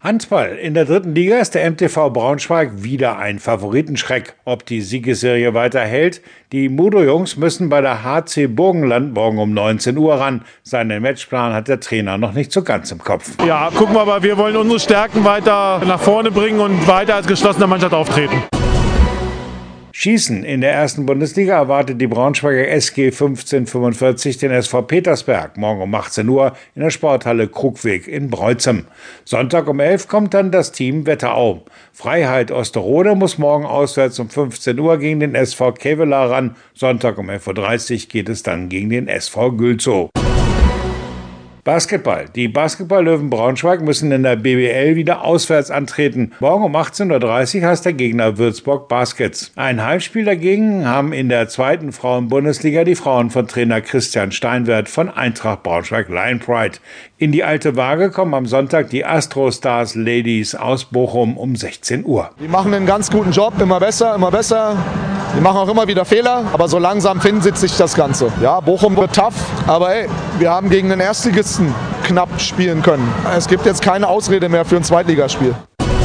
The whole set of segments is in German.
Handball. In der 3. Liga ist der MTV Braunschweig wieder ein Favoritenschreck. Ob die Siegesserie weiterhält? Die Mudo-Jungs müssen bei der HC Burgenland morgen um 19 Uhr ran. Seinen Matchplan hat der Trainer noch nicht so ganz im Kopf. Ja, gucken wir aber, wir wollen unsere Stärken weiter nach vorne bringen und weiter als geschlossene Mannschaft auftreten. Schießen. In der 1. Bundesliga erwartet die Braunschweiger SG 1545 den SV Petersberg morgen um 18 Uhr in der Sporthalle Krugweg in Breutzem. Sonntag um 11 kommt dann das Team Wetterau. Freiheit Osterode muss morgen auswärts um 15 Uhr gegen den SV Kevelaer ran. Sonntag um 11.30 Uhr geht es dann gegen den SV Gülzow. Basketball. Die Basketball-Löwen Braunschweig müssen in der BBL wieder auswärts antreten. Morgen um 18.30 Uhr heißt der Gegner Würzburg Baskets. Ein Heimspiel dagegen haben in der 2. Frauen-Bundesliga die Frauen von Trainer Christian Steinwert von Eintracht Braunschweig Lion Pride. In die alte Waage kommen am Sonntag die Astro Stars Ladies aus Bochum um 16 Uhr. Die machen einen ganz guten Job, immer besser, immer besser. Die machen auch immer wieder Fehler, aber so langsam findet sich das Ganze. Ja, Bochum wird tough, aber hey, wir haben gegen den Erstligisten knapp spielen können. Es gibt jetzt keine Ausrede mehr für ein Zweitligaspiel.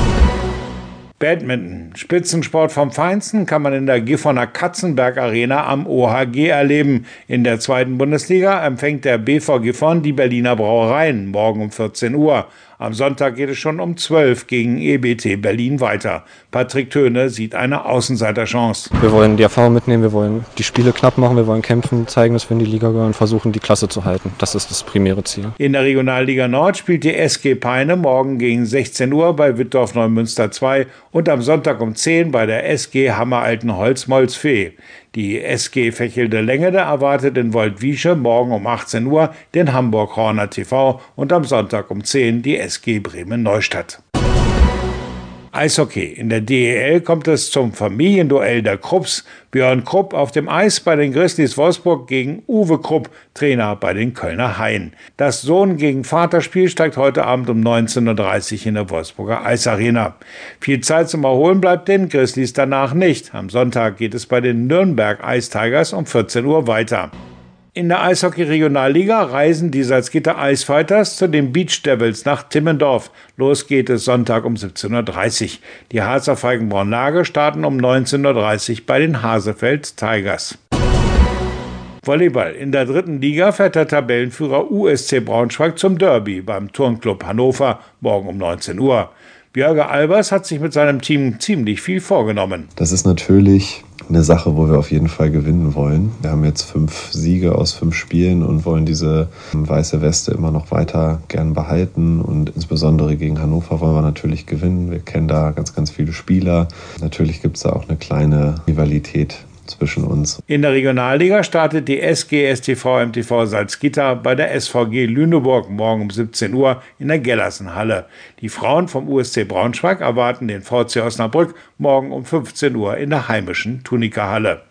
Badminton. Spitzensport vom Feinsten kann man in der Gifhorner Katzenberg Arena am OHG erleben. In der 2. Bundesliga empfängt der BV Gifhorn die Berliner Brauereien morgen um 14 Uhr. Am Sonntag geht es schon um 12 gegen EBT Berlin weiter. Patrick Töne sieht eine Außenseiterchance. Wir wollen die Erfahrung mitnehmen, wir wollen die Spiele knapp machen, wir wollen kämpfen, zeigen, dass wir in die Liga gehören und versuchen, die Klasse zu halten. Das ist das primäre Ziel. In der Regionalliga Nord spielt die SG Peine morgen gegen 16 Uhr bei Wittdorf Neumünster 2 und am Sonntag um 10 bei der SG Hammer Altenholz Molsfee. Die SG Fächelde Längede erwartet in Woldwiesche morgen um 18 Uhr den Hamburg Horner TV und am Sonntag um 10 die SG Bremen Neustadt. Eishockey. In der DEL kommt es zum Familienduell der Krupps. Björn Krupp auf dem Eis bei den Grizzlies Wolfsburg gegen Uwe Krupp, Trainer bei den Kölner Haien. Das Sohn gegen Vaterspiel steigt heute Abend um 19.30 Uhr in der Wolfsburger Eisarena. Viel Zeit zum Erholen bleibt den Grizzlies danach nicht. Am Sonntag geht es bei den Nürnberg Ice Tigers um 14 Uhr weiter. In der Eishockey-Regionalliga reisen die Salzgitter Icefighters zu den Beach Devils nach Timmendorf. Los geht es Sonntag um 17.30 Uhr. Die Harzer Feigenborn-Lage starten um 19.30 Uhr bei den Hasefeld Tigers. Volleyball. In der 3. Liga fährt der Tabellenführer USC Braunschweig zum Derby beim Turnclub Hannover morgen um 19 Uhr. Björge Albers hat sich mit seinem Team ziemlich viel vorgenommen. Das ist natürlich eine Sache, wo wir auf jeden Fall gewinnen wollen. Wir haben jetzt 5 Siege aus 5 Spielen und wollen diese weiße Weste immer noch weiter gern behalten. Und insbesondere gegen Hannover wollen wir natürlich gewinnen. Wir kennen da ganz, ganz viele Spieler. Natürlich gibt es da auch eine kleine Rivalität zwischen uns. In der Regionalliga startet die SG STV MTV Salzgitter bei der SVG Lüneburg morgen um 17 Uhr in der Gellersenhalle. Die Frauen vom USC Braunschweig erwarten den VC Osnabrück morgen um 15 Uhr in der heimischen Tunica-Halle.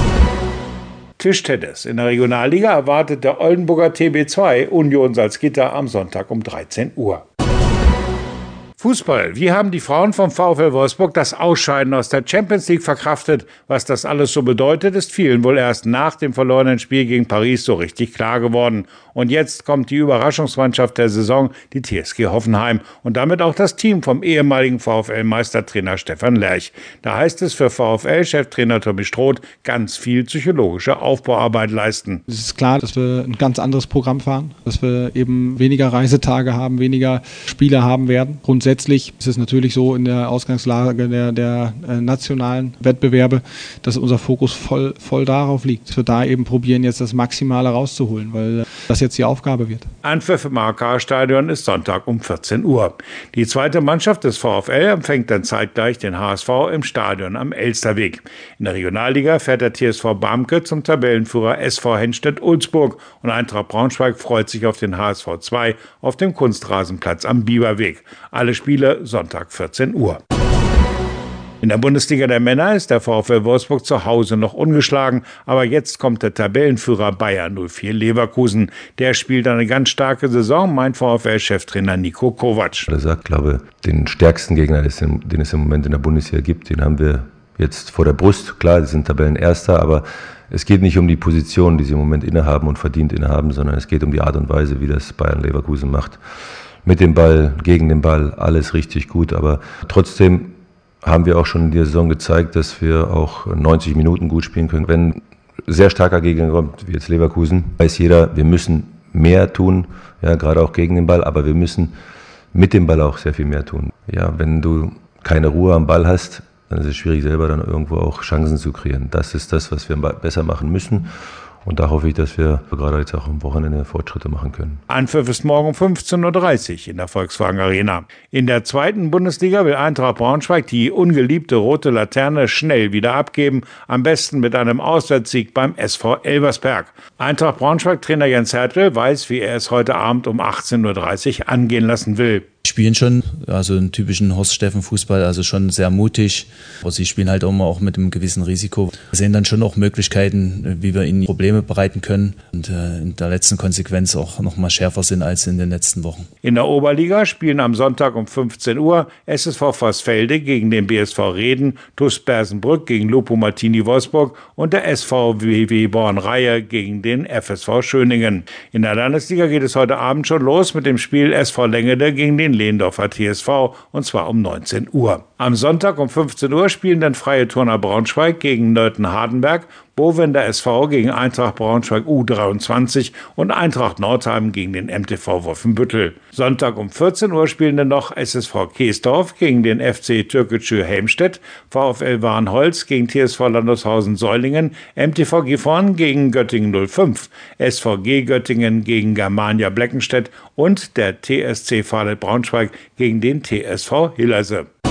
Tischtennis. In der Regionalliga erwartet der Oldenburger TB2 Union Salzgitter am Sonntag um 13 Uhr. Fußball. Wie haben die Frauen vom VfL Wolfsburg das Ausscheiden aus der Champions League verkraftet? Was das alles so bedeutet, ist vielen wohl erst nach dem verlorenen Spiel gegen Paris so richtig klar geworden. Und jetzt kommt die Überraschungsmannschaft der Saison, die TSG Hoffenheim. Und damit auch das Team vom ehemaligen VfL-Meistertrainer Stefan Lerch. Da heißt es für VfL-Cheftrainer Tommy Stroth ganz viel psychologische Aufbauarbeit leisten. Es ist klar, dass wir ein ganz anderes Programm fahren, dass wir eben weniger Reisetage haben, weniger Spiele haben werden. Grundsätzlich ist es natürlich so in der Ausgangslage der nationalen Wettbewerbe, dass unser Fokus voll darauf liegt. Dass wir da eben probieren, jetzt das Maximale rauszuholen, weil das jetzt die Aufgabe wird. Anpfiff im AK-Stadion ist Sonntag um 14 Uhr. Die zweite Mannschaft des VfL empfängt dann zeitgleich den HSV im Stadion am Elsterweg. In der Regionalliga fährt der TSV Barmke zum Tabellenführer SV Henstedt-Ulzburg und Eintracht Braunschweig freut sich auf den HSV 2 auf dem Kunstrasenplatz am Bieberweg. Alle Spiele Sonntag 14 Uhr. In der Bundesliga der Männer ist der VfL Wolfsburg zu Hause noch ungeschlagen, aber jetzt kommt der Tabellenführer Bayer 04 Leverkusen. Der spielt eine ganz starke Saison, meint VfL-Cheftrainer Niko Kovac. Er sagt, glaube den stärksten Gegner, den es im Moment in der Bundesliga gibt, den haben wir jetzt vor der Brust. Klar, die sind Tabellenerster, aber es geht nicht um die Position, die sie im Moment innehaben und verdient innehaben, sondern es geht um die Art und Weise, wie das Bayern Leverkusen macht. mit dem Ball, gegen den Ball, alles richtig gut. Aber trotzdem haben wir auch schon in der Saison gezeigt, dass wir auch 90 Minuten gut spielen können. Wenn sehr starker Gegner kommt, wie jetzt Leverkusen, weiß jeder, wir müssen mehr tun, ja, gerade auch gegen den Ball, aber wir müssen mit dem Ball auch sehr viel mehr tun. Ja, wenn du keine Ruhe am Ball hast, dann ist es schwierig, selber dann irgendwo auch Chancen zu kreieren. Das ist das, was wir besser machen müssen. Und da hoffe ich, dass wir gerade jetzt auch am Wochenende Fortschritte machen können. Anpfiff ist morgen um 15:30 Uhr in der Volkswagen Arena. In der zweiten Bundesliga will Eintracht Braunschweig die ungeliebte rote Laterne schnell wieder abgeben, am besten mit einem Auswärtssieg beim SV Elversberg. Eintracht Braunschweig-Trainer Jens Hertel weiß, wie er es heute Abend um 18:30 Uhr angehen lassen will. Spielen schon, also einen typischen Horst-Steffen-Fußball, also schon sehr mutig. Aber sie spielen halt auch mit einem gewissen Risiko. Wir sehen dann schon auch Möglichkeiten, wie wir ihnen Probleme bereiten können und in der letzten Konsequenz auch noch mal schärfer sind als in den letzten Wochen. In der Oberliga spielen am Sonntag um 15 Uhr SSV Vossfelde gegen den BSV Reden, TuS Bersenbrück gegen Lupo Martini Wolfsburg und der SV WW Bornreihe gegen den FSV Schöningen. In der Landesliga geht es heute Abend schon los mit dem Spiel SV Lengede gegen den Lehndorfer TSV, und zwar um 19 Uhr. Am Sonntag um 15 Uhr spielen dann Freie Turner Braunschweig gegen Nöthen-Hardenberg, Bovender SV gegen Eintracht Braunschweig U23 und Eintracht Nordheim gegen den MTV Wolfenbüttel. Sonntag um 14 Uhr spielen dann noch SSV Keesdorf gegen den FC Türkgücü Helmstedt, VfL Warnholz gegen TSV Landeshausen-Säulingen, MTV Gifhorn gegen Göttingen 05, SVG Göttingen gegen Germania Bleckenstedt und der TSC Valet Braunschweig gegen den TSV Hillerse.